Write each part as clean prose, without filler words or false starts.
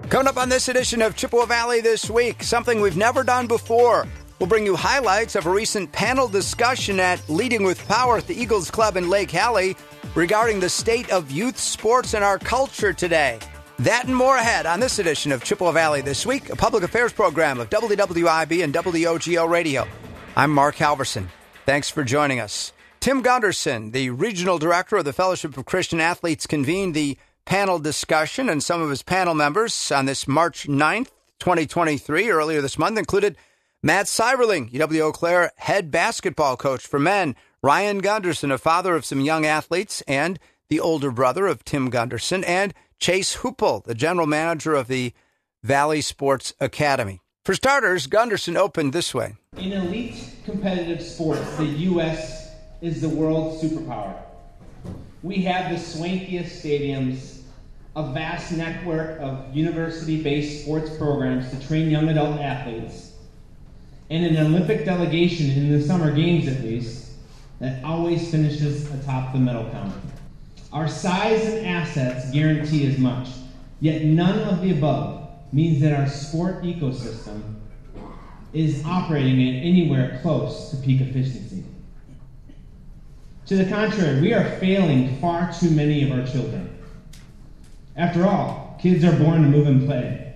Coming up on this edition of Chippewa Valley This Week, something we've never done before. We'll bring you highlights of a recent panel discussion at Leading with Power at the Eagles Club in Lake Hallie regarding the state of youth sports in our culture today. That and more ahead on this edition of Chippewa Valley This Week, a public affairs program of WWIB and WOGO Radio. I'm Mark Halverson. Thanks for joining us. Tim Gunderson, the regional director of the Fellowship of Christian Athletes, convened the panel discussion, and some of his panel members on this March 9th, 2023, earlier this month, included Matt Seiberling, UW Eau Claire head basketball coach for men, Ryan Gunderson, a father of some young athletes and the older brother of Tim Gunderson, and Chase Hoople, the general manager of the Valley Sports Academy. For starters, Gunderson opened this way. In elite competitive sports, the U.S. is the world superpower. We have the swankiest stadiums, a vast network of university-based sports programs to train young adult athletes, and an Olympic delegation in the summer games at least that always finishes atop the medal count. Our size and assets guarantee as much, yet none of the above means that our sport ecosystem is operating at anywhere close to peak efficiency. To the contrary, we are failing far too many of our children. After all, kids are born to move and play.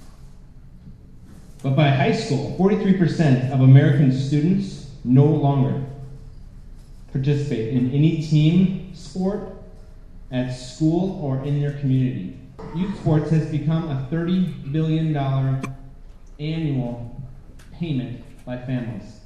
But by high school, 43% of American students no longer participate in any team sport at school or in their community. Youth sports has become a $30 billion annual payment by families.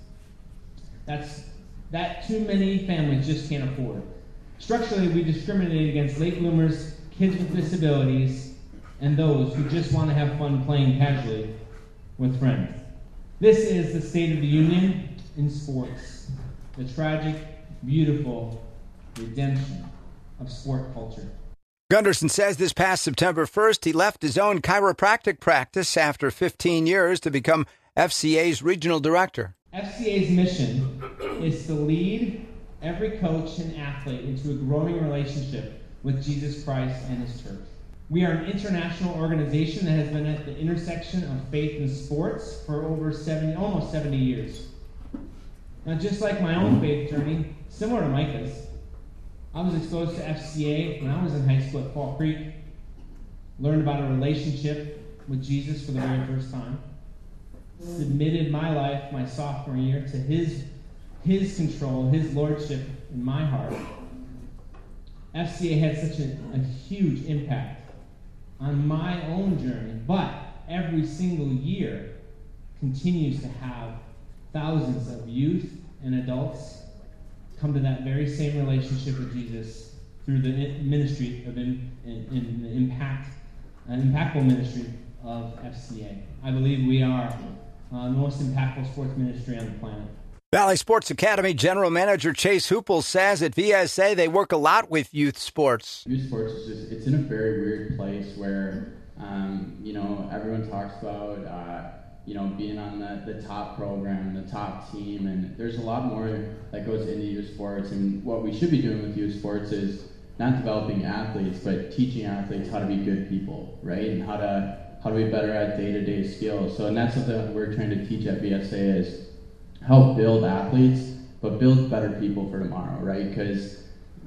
That too many families just can't afford. Structurally, we discriminate against late bloomers, kids with disabilities, and those who just want to have fun playing casually with friends. This is the state of the union in sports, the tragic, beautiful redemption of sport culture. Gunderson says this past September 1st, he left his own chiropractic practice after 15 years to become FCA's regional director. FCA's mission is to lead every coach and athlete into a growing relationship with Jesus Christ and his church. We are an international organization that has been at the intersection of faith and sports for over almost 70 years. Now, just like my own faith journey, similar to Micah's, I was exposed to FCA when I was in high school at Fall Creek, learned about a relationship with Jesus for the very first time, submitted my life my sophomore year to his control, his lordship in my heart. FCA had such a huge impact on my own journey, but every single year continues to have thousands of youth and adults come to that very same relationship with Jesus through the ministry of the impactful ministry of FCA. I believe we are the most impactful sports ministry on the planet. Valley Sports Academy General Manager Chase Hoople says at VSA they work a lot with youth sports. Youth sports it's in a very weird place where, everyone talks about, being on the top program, the top team, and there's a lot more that goes into youth sports. And what we should be doing with youth sports is not developing athletes, but teaching athletes how to be good people, right? And how to be better at day-to-day skills. So, and that's something that we're trying to teach at VSA is help build athletes, but build better people for tomorrow, right? Because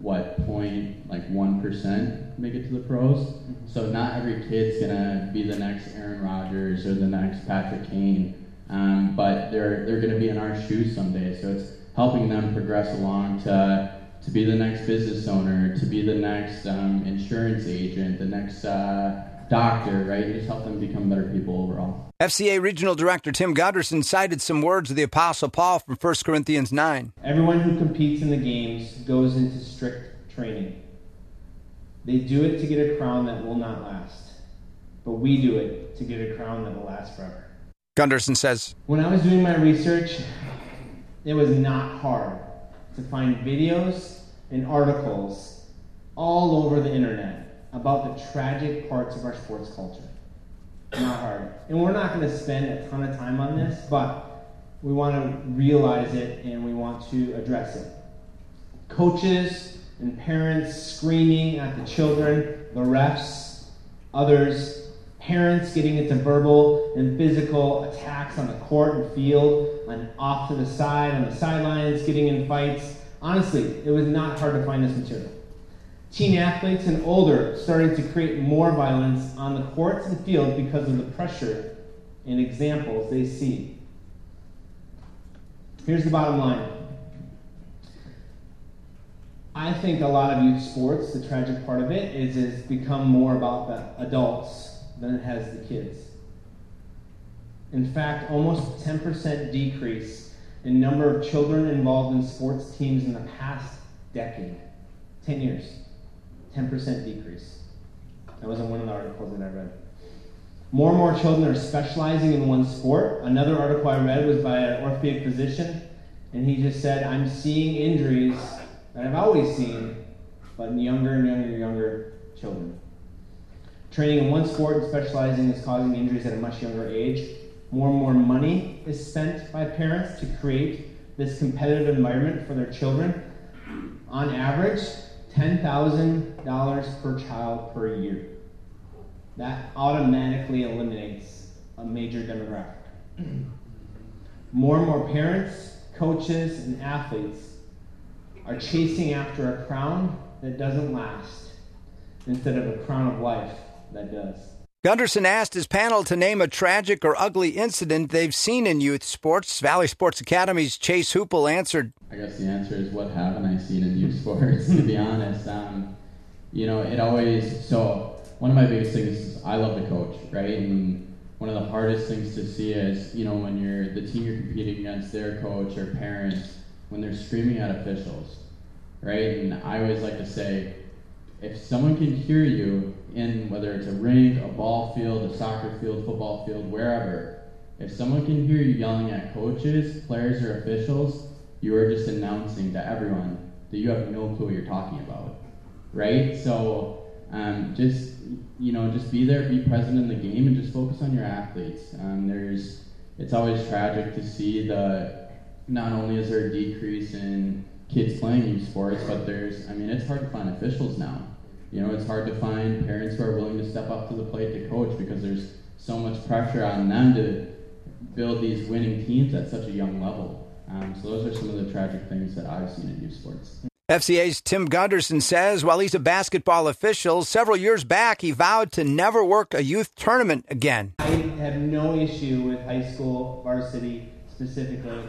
1% make it to the pros. So not every kid's gonna be the next Aaron Rodgers or the next Patrick Kane, but they're gonna be in our shoes someday. So it's helping them progress along to be the next business owner, to be the next insurance agent, the next doctor, right? Just help them become better people overall. FCA Regional Director Tim Gunderson cited some words of the Apostle Paul from 1 Corinthians 9. Everyone who competes in the games goes into strict training. They do it to get a crown that will not last, but we do it to get a crown that will last forever. Gunderson says, when I was doing my research, it was not hard to find videos and articles all over the internet about the tragic parts of our sports culture. Not hard. And we're not going to spend a ton of time on this, but we want to realize it and we want to address it. Coaches and parents screaming at the children, the refs, others, parents getting into verbal and physical attacks on the court and field, and off to the side, on the sidelines, getting in fights. Honestly, it was not hard to find this material. Teen athletes and older starting to create more violence on the courts and field because of the pressure and examples they see. Here's the bottom line. I think a lot of youth sports, the tragic part of it, is it's become more about the adults than it has the kids. In fact, almost 10% decrease in number of children involved in sports teams in the past decade. 10 years. 10% decrease. That was in one of the articles that I read. More and more children are specializing in one sport. Another article I read was by an orthopedic physician, and he just said, I'm seeing injuries that I've always seen, but in younger and younger children. Training in one sport and specializing is causing injuries at a much younger age. More and more money is spent by parents to create this competitive environment for their children. On average, $10,000 per child per year. That automatically eliminates a major demographic. More and more parents, coaches, and athletes are chasing after a crown that doesn't last instead of a crown of life that does. Gunderson asked his panel to name a tragic or ugly incident they've seen in youth sports. Valley Sports Academy's Chase Hoople answered, I guess the answer is, what haven't I seen in youth sports, to be honest. It always, so one of my biggest things is I love to coach, right? And one of the hardest things to see is, when you're the team you're competing against, their coach or parents, when they're screaming at officials, right? And I always like to say, if someone can hear you in, whether it's a rink, a ball field, a soccer field, football field, wherever, if someone can hear you yelling at coaches, players, or officials, you are just announcing to everyone that you have no clue what you're talking about, right? So just be there, be present in the game, and just focus on your athletes. It's always tragic to see not only is there a decrease in kids playing youth sports, but it's hard to find officials now. It's hard to find parents who are willing to step up to the plate to coach because there's so much pressure on them to build these winning teams at such a young level. So those are some of the tragic things that I've seen in youth sports. FCA's Tim Gunderson says while he's a basketball official, several years back he vowed to never work a youth tournament again. I have no issue with high school varsity specifically.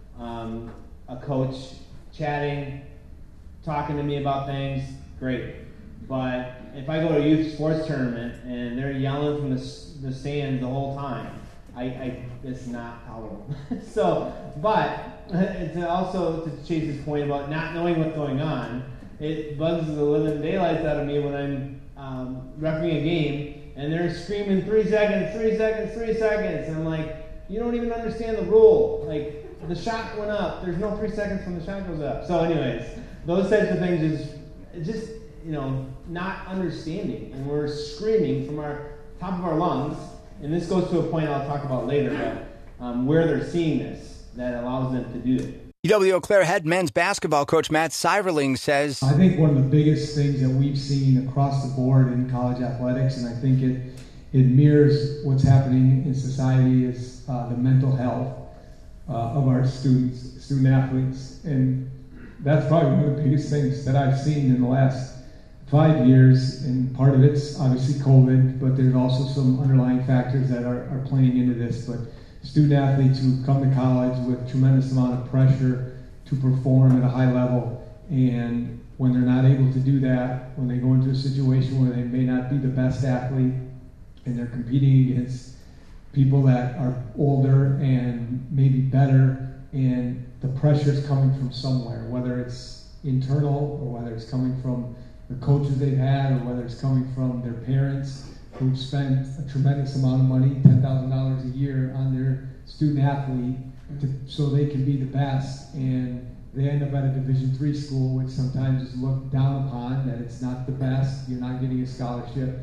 A coach chatting, talking to me about things, great. But if I go to a youth sports tournament and they're yelling from the stands the whole time, it's not tolerable. But it's also to Chase's point about not knowing what's going on, it bugs the living daylights out of me when I'm refereeing a game and they're screaming 3 seconds, 3 seconds, 3 seconds. And I'm like, you don't even understand the rule. Like, the shot went up. There's no 3 seconds when the shot goes up. So anyways, those types of things is just not understanding. And we're screaming from our top of our lungs. And this goes to a point I'll talk about later, but where they're seeing this, that allows them to do it. UW Eau Claire head men's basketball coach Matt Seiverling says, I think one of the biggest things that we've seen across the board in college athletics, and I think it mirrors what's happening in society, is the mental health of our student athletes. And that's probably one of the biggest things that I've seen in the last 5 years, and part of it's obviously COVID, but there's also some underlying factors that are playing into this. But student athletes who come to college with tremendous amount of pressure to perform at a high level, and when they're not able to do that, when they go into a situation where they may not be the best athlete, and they're competing against people that are older and maybe better, and the pressure is coming from somewhere, whether it's internal or whether it's coming from the coaches they've had, or whether it's coming from their parents who've spent a tremendous amount of money, $10,000 a year, on their student athlete so they can be the best, and they end up at a Division III school, which sometimes is looked down upon, that it's not the best, you're not getting a scholarship.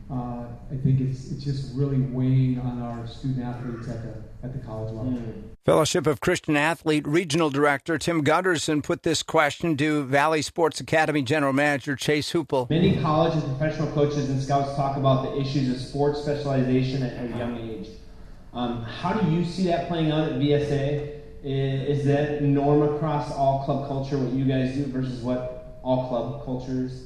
I think it's just really weighing on our student athletes at the college level. Fellowship of Christian Athlete Regional Director Tim Gunderson put this question to Valley Sports Academy General Manager Chase Hoople. Many colleges and professional coaches and scouts talk about the issues of sports specialization at a young age. How do you see that playing out at VSA? Is that norm across all club culture, what you guys do versus what all club culture is?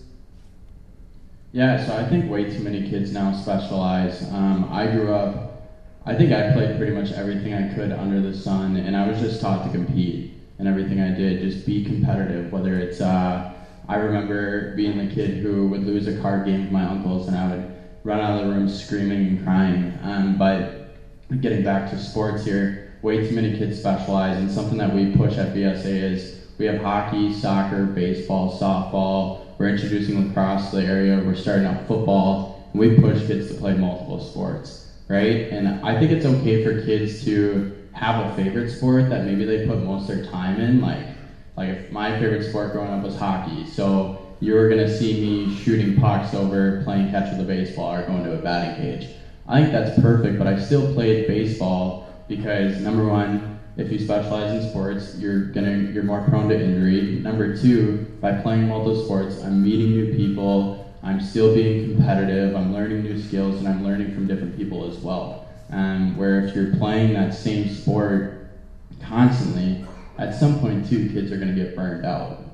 Yeah, so I think way too many kids now specialize. I grew up, I think I played pretty much everything I could under the sun, and I was just taught to compete in everything I did, just be competitive, whether it's, I remember being the kid who would lose a card game with my uncles, and I would run out of the room screaming and crying. But getting back to sports here, way too many kids specialize, and something that we push at VSA is we have hockey, soccer, baseball, softball. We're introducing lacrosse to the area. We're starting out football. And we push kids to play multiple sports, right? And I think it's okay for kids to have a favorite sport that maybe they put most of their time in. Like if my favorite sport growing up was hockey, so you were gonna see me shooting pucks over playing catch with a baseball or going to a batting cage. I think that's perfect, but I still played baseball because number one, if you specialize in sports, you're more prone to injury. Number two, by playing multiple sports, I'm meeting new people, I'm still being competitive, I'm learning new skills, and I'm learning from different people as well. Where if you're playing that same sport constantly, at some point too, kids are going to get burned out.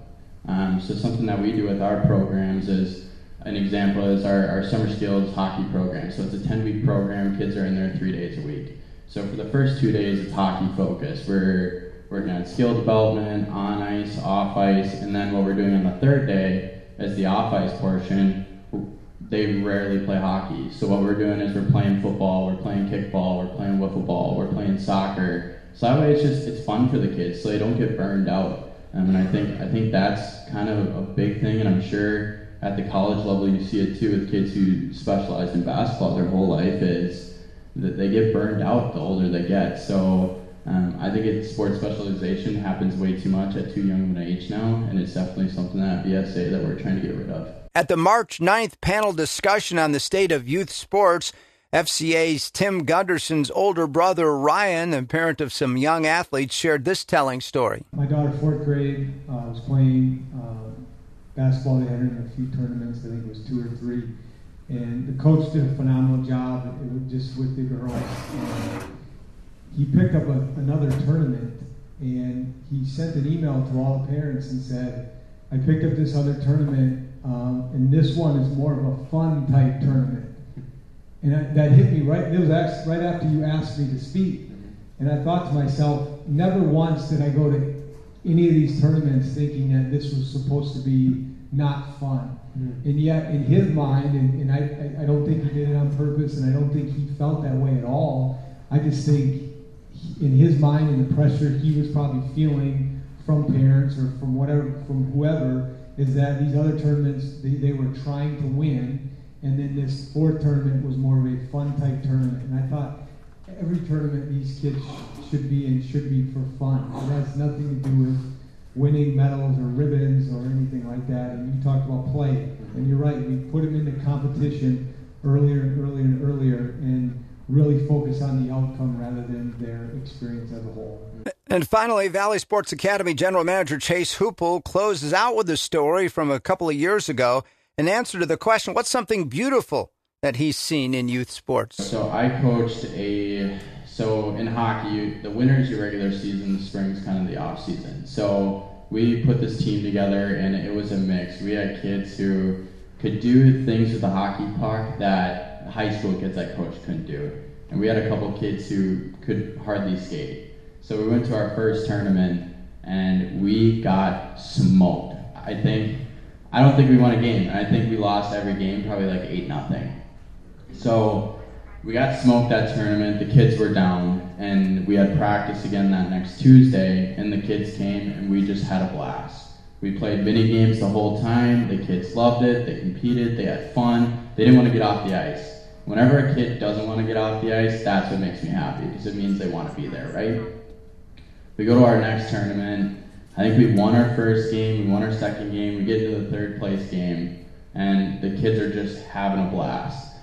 So something that we do with our programs is, an example is our summer skills hockey program. So it's a 10-week program, kids are in there 3 days a week. So for the first 2 days, it's hockey focused. We're working on skill development, on ice, off ice, and then what we're doing on the third day is the off ice portion. They rarely play hockey. So what we're doing is we're playing football, we're playing kickball, we're playing wiffle ball, we're playing soccer. So that way it's fun for the kids so they don't get burned out. And I think that's kind of a big thing, and I'm sure at the college level you see it too with kids who specialize in basketball their whole life is that they get burned out the older they get. So I think sports specialization happens way too much at too young of an age now, and it's definitely something at VSA that we're trying to get rid of. At the March 9th panel discussion on the state of youth sports, FCA's Tim Gunderson's older brother Ryan, and parent of some young athletes, shared this telling story. My daughter, 4th grade, was playing basketball. They had her in a few tournaments, I think it was 2 or 3. And the coach did a phenomenal job just with the girls. And he picked up another tournament, and he sent an email to all the parents and said, I picked up this other tournament, and this one is more of a fun type tournament. And that hit me right. It was right after you asked me to speak. And I thought to myself, never once did I go to any of these tournaments thinking that this was supposed to be not fun. And yet, in his mind, and I don't think he did it on purpose, and I don't think he felt that way at all. I just think in his mind and the pressure he was probably feeling from parents or from whoever, is that these other tournaments, they were trying to win, and then this 4th tournament was more of a fun type tournament. And I thought every tournament these kids should be in should be for fun. It has nothing to do with winning medals or ribbons or anything like that. And you talked about play, and you're right, we put them into competition earlier and earlier and earlier, and really focus on the outcome rather than their experience as a whole. And finally, Valley Sports Academy General Manager Chase Hoople closes out with a story from a couple of years ago, an answer to the question, what's something beautiful that he's seen in youth sports? So I coached so in hockey, the winter's your regular season, the spring's kind of the off season. So we put this team together, and it was a mix. We had kids who could do things with the hockey puck that high school kids I coached couldn't do. And we had a couple kids who could hardly skate. So we went to our first tournament, and we got smoked. I don't think we won a game. I think we lost every game, probably like 8-0. So we got smoked that tournament, the kids were down, and we had practice again that next Tuesday, and the kids came, and we just had a blast. We played mini games the whole time, the kids loved it, they competed, they had fun, they didn't want to get off the ice. Whenever a kid doesn't want to get off the ice, that's what makes me happy, because it means they want to be there, right? We go to our next tournament, I think we won our first game, we won our second game, we get into the 3rd place game, and the kids are just having a blast.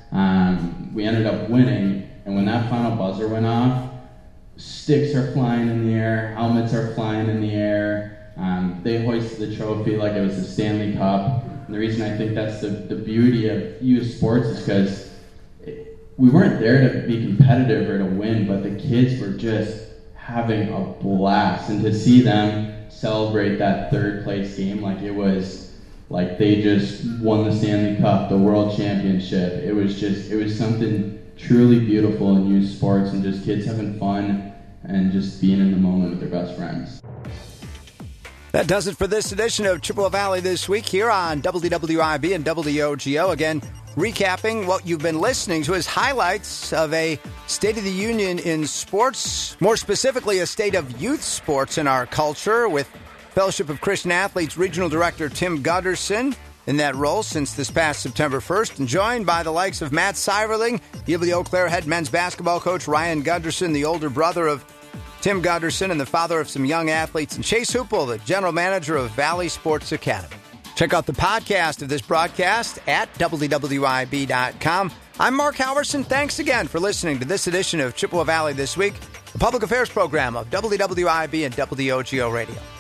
We ended up winning, and when that final buzzer went off, sticks are flying in the air, helmets are flying in the air. They hoisted the trophy like it was the Stanley Cup. And the reason I think that's the beauty of youth sports is because we weren't there to be competitive or to win, but the kids were just having a blast. And to see them celebrate that third place game like it was like they just won the Stanley Cup, the World Championship. It was something truly beautiful in youth sports, and just kids having fun and just being in the moment with their best friends. That does it for this edition of Chippewa Valley This Week here on WWIB and WOGO. Again, recapping what you've been listening to is highlights of a State of the Union in sports, more specifically a state of youth sports in our culture, with Fellowship of Christian Athletes Regional Director Tim Gunderson in that role since this past September 1st, and joined by the likes of Matt Seiverling, UW Eau Claire head men's basketball coach Ryan Gunderson, the older brother of Tim Gunderson and the father of some young athletes, and Chase Hoople, the general manager of Valley Sports Academy. Check out the podcast of this broadcast at WWIB.com. I'm Mark Howerson. Thanks again for listening to this edition of Chippewa Valley This Week, the public affairs program of WWIB and WOGO Radio.